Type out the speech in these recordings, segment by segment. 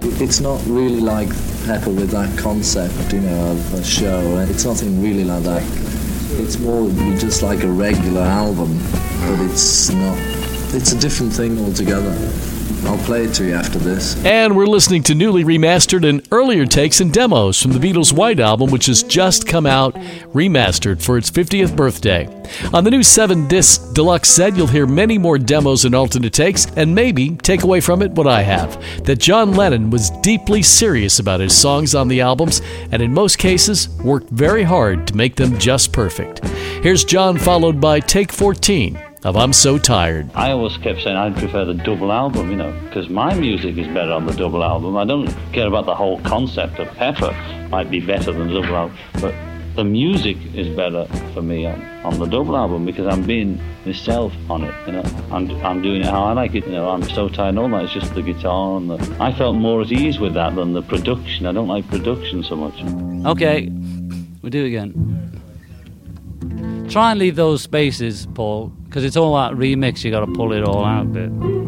It's not really like Pepper with that concept, of a show. It's nothing really like that. It's more just like a regular album, but it's not. It's a different thing altogether. I'll play it to you after this. And we're listening to newly remastered and earlier takes and demos from the Beatles' White Album, which has just come out remastered for its 50th birthday. On the new 7-disc deluxe set, you'll hear many more demos and alternate takes, and maybe take away from it what I have, that John Lennon was deeply serious about his songs on the albums, and in most cases, worked very hard to make them just perfect. Here's John, followed by Take 14 of I'm So Tired. I always kept saying I'd prefer the double album, because my music is better on the double album. I don't care about the whole concept of Pepper. Might be better than the double album, but the music is better for me on the double album because I'm being myself on it. I'm doing it how I like it. I'm So Tired and all that. It's just the guitar and I felt more at ease with that than the production. I don't like production so much. Okay, we'll do it again. Try and leave those spaces, Paul, because it's all that remix. You got to pull it all out a bit.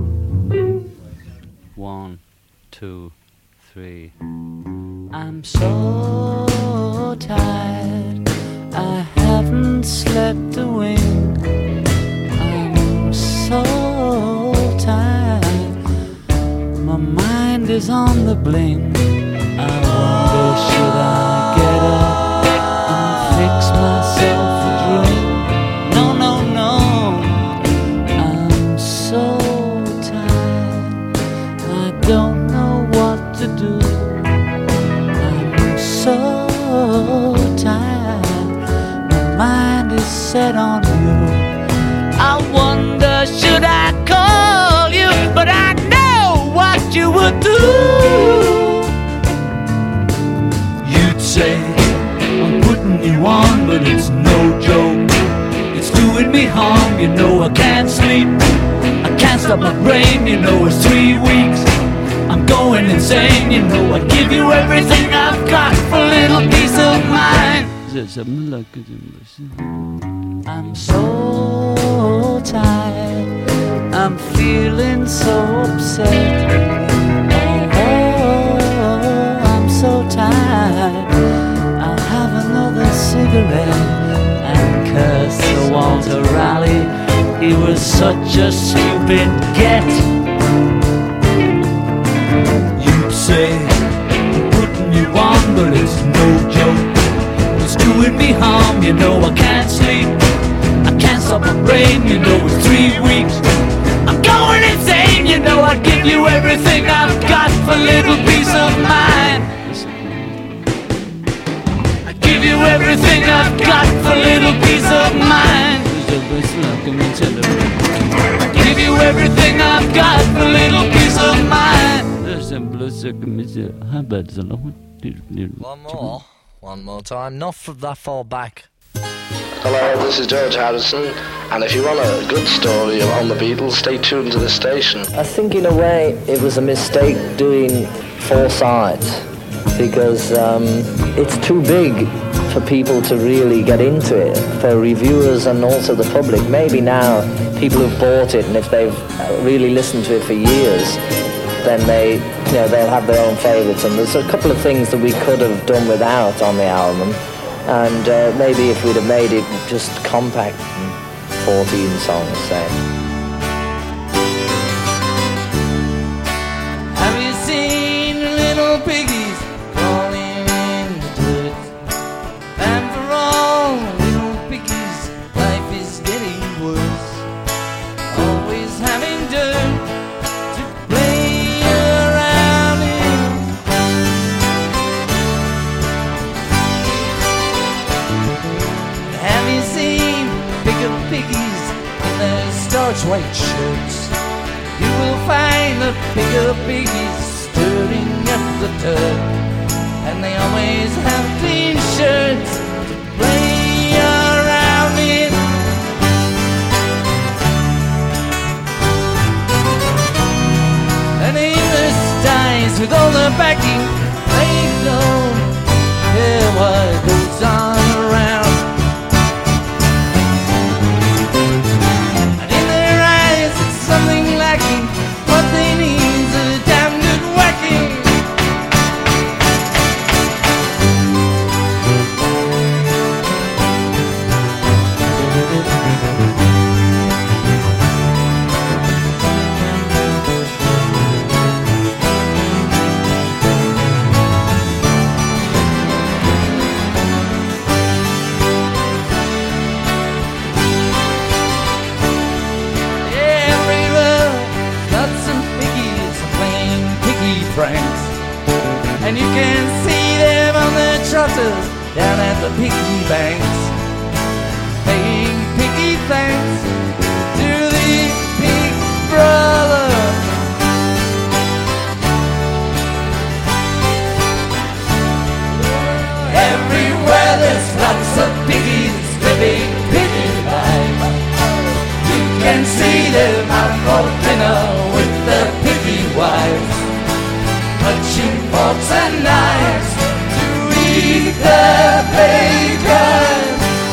1, 2, 3. I'm so tired, I haven't slept a wink. I'm so tired, my mind is on the blink. I wonder, should I get up and fix myself a drink? No, no, no, I'm so tired, I don't know what to do. I'm so tired, my mind is set on you. I wonder, should I call you? But I know what you would do. You'd say, I'm putting you on, but it's no joke. It's doing me harm, I can't sleep. I can't stop my brain, it's 3 weeks. I'm going insane, I give you everything I've got for a little peace of mind. I'm so tired, I'm feeling so upset. Oh, I'm so tired, I'll have another cigarette and curse to Walter Raleigh. He was such a stupid get. You'd say, I'm putting you on, but it's no joke. It's doing me harm, I can't sleep. I can't stop my brain, it's 3 weeks. I'm going insane, I'd give you everything I've got for a little peace of mind. I'd give you everything I've got for a little peace of mind. I'd give you everything I've got for a little peace of mind. One more time, not that far back. Hello, this is George Harrison, and if you want a good story on the Beatles, stay tuned to the station. I think in a way it was a mistake doing 4 sides, because it's too big for people to really get into it, for reviewers and also the public. Maybe now people who've bought it, and if they've really listened to it for years, then they'll have their own favourites. And there's a couple of things that we could have done without on the album, and maybe if we'd have made it just compact, 14 songs, say. Have you seen little piggies crawling in the dirt? And for all little piggies, life is getting worse. Always having dirt to play around in. Have you seen bigger piggies in their starch white shirts? You will find the bigger piggies stirring up the dirt, and they always have clean shirts to play around in. And English dies with all the backing they go. Yeah, what goes on around. And in their eyes it's something lacking. What they need is a damn good whacking. pranks. And you can see them on the trotters down at the piggy banks, paying piggy thanks to the Big Brother. Everywhere there's lots of piggies living piggy life. You can see them out for dinner with their piggy wives, touching forks and knives to eat their bacon.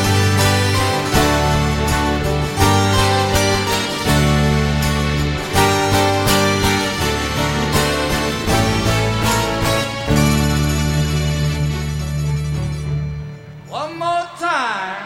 One more time.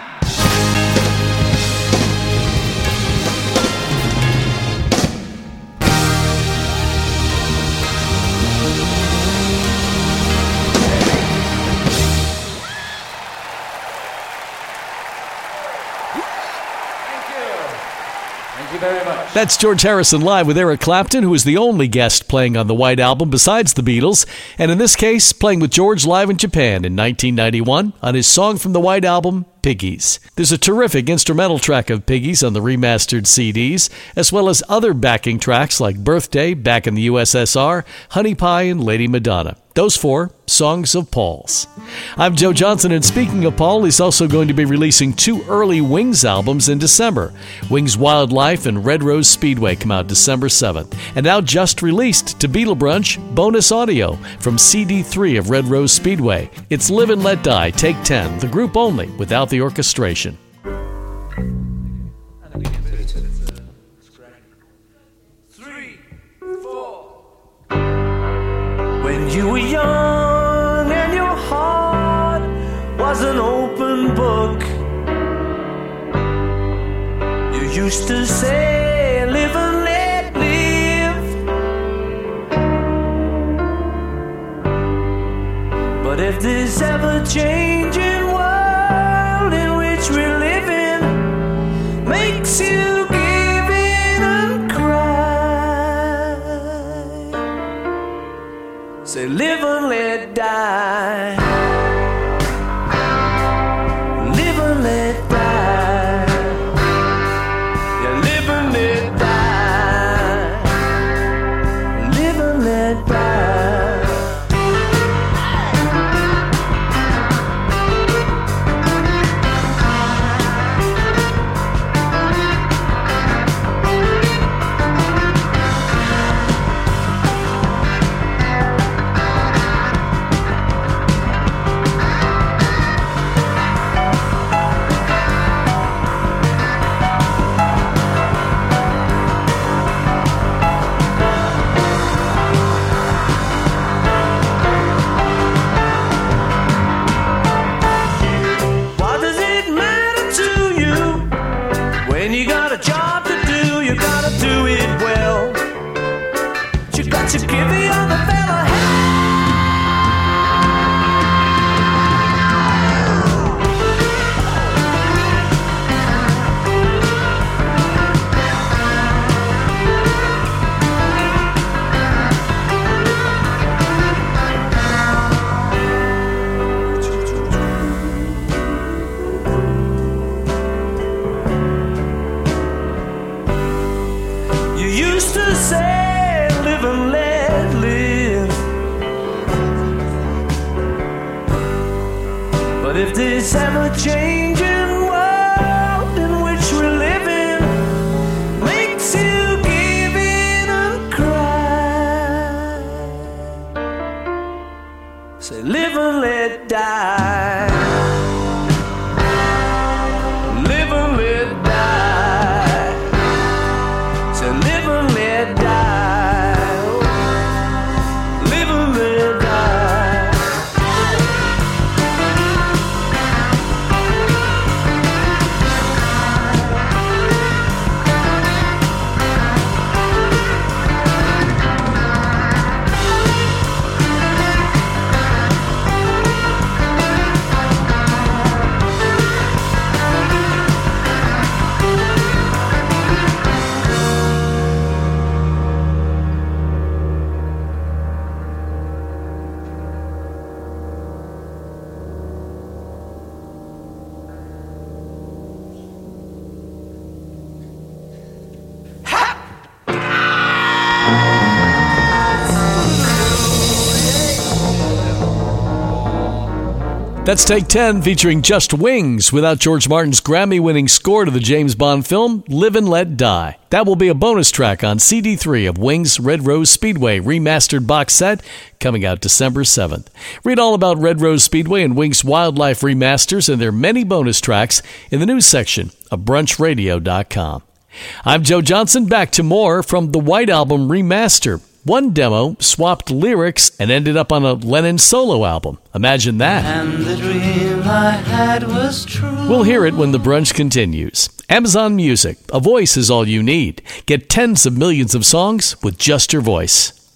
Thank you very much. That's George Harrison live with Eric Clapton, who is the only guest playing on the White Album besides the Beatles, and in this case, playing with George live in Japan in 1991 on his song from the White Album, Piggies. There's a terrific instrumental track of Piggies on the remastered CDs, as well as other backing tracks like Birthday, Back in the USSR, Honey Pie, and Lady Madonna. Those four, songs of Paul's. I'm Joe Johnson, and speaking of Paul, he's also going to be releasing 2 early Wings albums in December. Wings Wildlife and Red Rose Speedway come out December 7th. And now just released to Beatle Brunch, bonus audio from CD3 of Red Rose Speedway. It's Live and Let Die, Take 10, the group only, without the orchestration. 3, 4. When you were young and your heart was an open book, you used to say, live and let live. But if this ever-changing world in which we're living makes you give in and cry, say live and let die. Live and let die. Yeah, live and let die. Live and let die. To give the other fella you used to say, live and let live. But if this ever-changing world in which we're living makes you give in and cry, say live and let die. Live and let die. Say live and let die. Live and let die. That's Take 10 featuring Just Wings without George Martin's Grammy-winning score to the James Bond film Live and Let Die. That will be a bonus track on CD3 of Wings' Red Rose Speedway remastered box set coming out December 7th. Read all about Red Rose Speedway and Wings Wildlife remasters and their many bonus tracks in the news section of BrunchRadio.com. I'm Joe Johnson, back to more from the White Album remaster. One demo swapped lyrics and ended up on a Lennon solo album. Imagine that. And the dream I had was true. We'll hear it when the brunch continues. Amazon Music. A voice is all you need. Get tens of millions of songs with just your voice.